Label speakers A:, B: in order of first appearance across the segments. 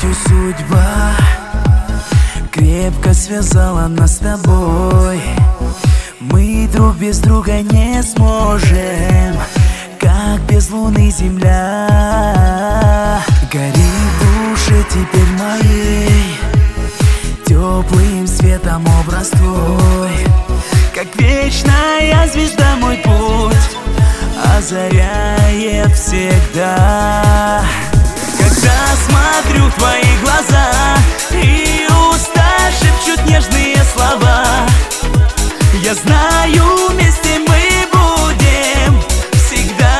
A: счастью, судьба крепко связала нас с тобой. Мы друг без друга не сможем, как без луны земля. Гори в душе теперь моей теплым светом образ твой, как вечная звезда мой путь озаряет всегда. Когда смотрю в твои глаза, и уста шепчут нежные слова, я знаю, вместе мы будем всегда.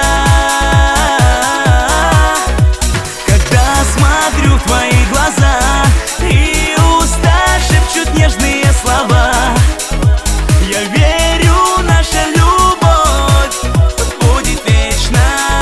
A: Когда смотрю в твои глаза, и уста шепчут нежные слова, я верю, наша любовь будет вечна.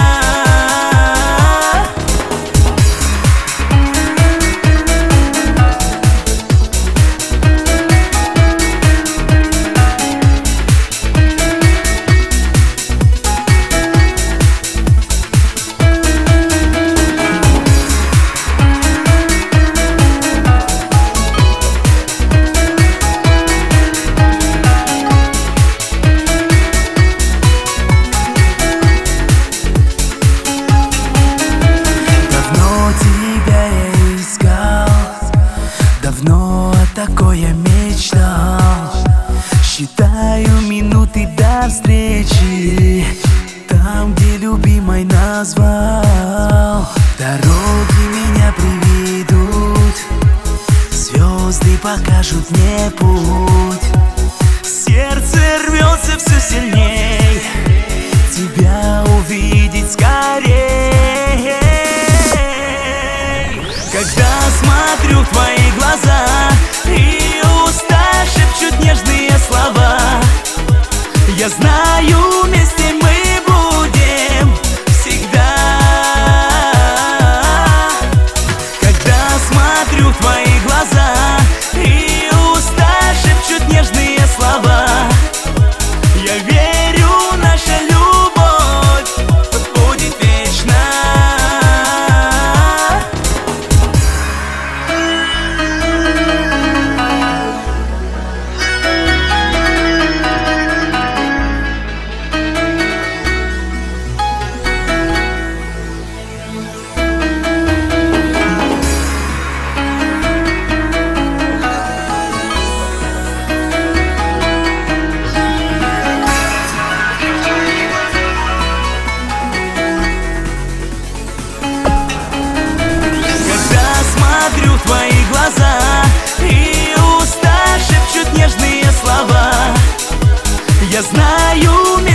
A: Давно такое мечтал, считаю минуты до встречи там, где любимой назвал. Дороги меня приведут, звезды покажут мне путь. Сердце рвется все сильней, тебя увидеть скорее. Когда смотрю в твои глаза, и уста шепчут нежные слова, я знаю, вместе мы будем всегда. Когда смотрю в твои глаза, и уста шепчут нежные слова, я верю, наша любовь будет вечна. Смотрю в твои глаза, и уста шепчут нежные слова, я знаю,